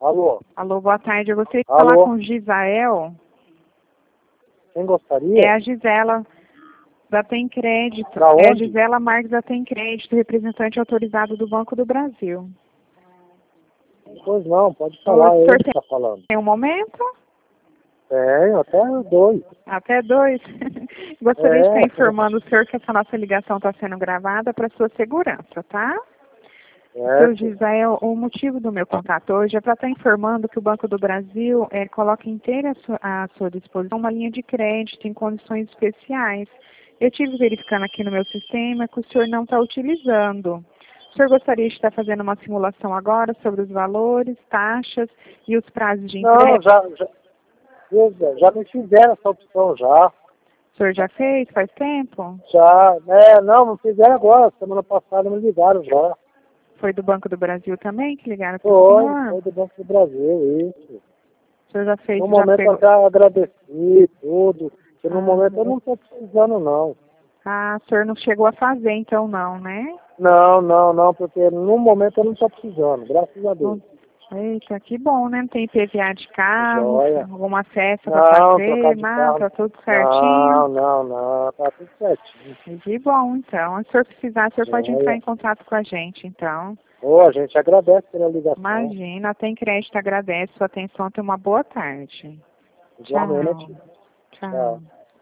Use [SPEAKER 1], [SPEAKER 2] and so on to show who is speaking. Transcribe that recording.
[SPEAKER 1] Alô?
[SPEAKER 2] Alô, boa tarde. Eu gostaria de
[SPEAKER 1] Alô?
[SPEAKER 2] falar com o Gisael.
[SPEAKER 1] Quem gostaria?
[SPEAKER 2] É a Gisela da Tem Crédito.
[SPEAKER 1] Pra
[SPEAKER 2] É a
[SPEAKER 1] onde?
[SPEAKER 2] Gisela Marques da Tem Crédito, representante autorizado do Banco do Brasil.
[SPEAKER 1] Pois não, pode falar,
[SPEAKER 2] O
[SPEAKER 1] é
[SPEAKER 2] senhor
[SPEAKER 1] ele que tá falando.
[SPEAKER 2] tem um momento?
[SPEAKER 1] Tenho, até 2.
[SPEAKER 2] Até 2. Gostaria de estar
[SPEAKER 1] É.
[SPEAKER 2] informando o senhor que essa nossa ligação está sendo gravada para sua segurança, tá?
[SPEAKER 1] É.
[SPEAKER 2] Seu Gisael, o motivo do meu contato hoje é para estar informando que o Banco do Brasil coloca inteira à sua disposição uma linha de crédito em condições especiais. Eu estive verificando aqui no meu sistema que o senhor não está utilizando. O senhor gostaria de estar fazendo uma simulação agora sobre os valores, taxas e os prazos de entrega?
[SPEAKER 1] Não, já me fizeram essa opção já.
[SPEAKER 2] O senhor já fez? Faz tempo?
[SPEAKER 1] Já, não fizeram agora, semana passada me ligaram já.
[SPEAKER 2] Foi do Banco do Brasil também que ligaram para o senhor?
[SPEAKER 1] Foi do Banco do Brasil, isso.
[SPEAKER 2] O senhor já fez?
[SPEAKER 1] No
[SPEAKER 2] Já
[SPEAKER 1] momento
[SPEAKER 2] pegou?
[SPEAKER 1] até agradeci tudo, que no momento eu não estou precisando não.
[SPEAKER 2] Ah, o senhor não chegou a fazer então não, né?
[SPEAKER 1] Não, porque no momento eu não estou precisando, graças a Deus.
[SPEAKER 2] Eita, que bom, né? Não tem IPVA de carro,
[SPEAKER 1] Joia.
[SPEAKER 2] alguma festa
[SPEAKER 1] Não,
[SPEAKER 2] para fazer,
[SPEAKER 1] trocar de
[SPEAKER 2] nada,
[SPEAKER 1] carro.
[SPEAKER 2] tá tudo certinho.
[SPEAKER 1] Não, tá tudo certinho.
[SPEAKER 2] Que bom, então. Se o senhor precisar, o senhor pode
[SPEAKER 1] Joia.
[SPEAKER 2] entrar em contato com a gente, então.
[SPEAKER 1] A gente agradece pela ligação.
[SPEAKER 2] Imagina, a Tem Crédito agradece sua atenção, tenha uma boa tarde.
[SPEAKER 1] Igualmente.
[SPEAKER 2] Tchau.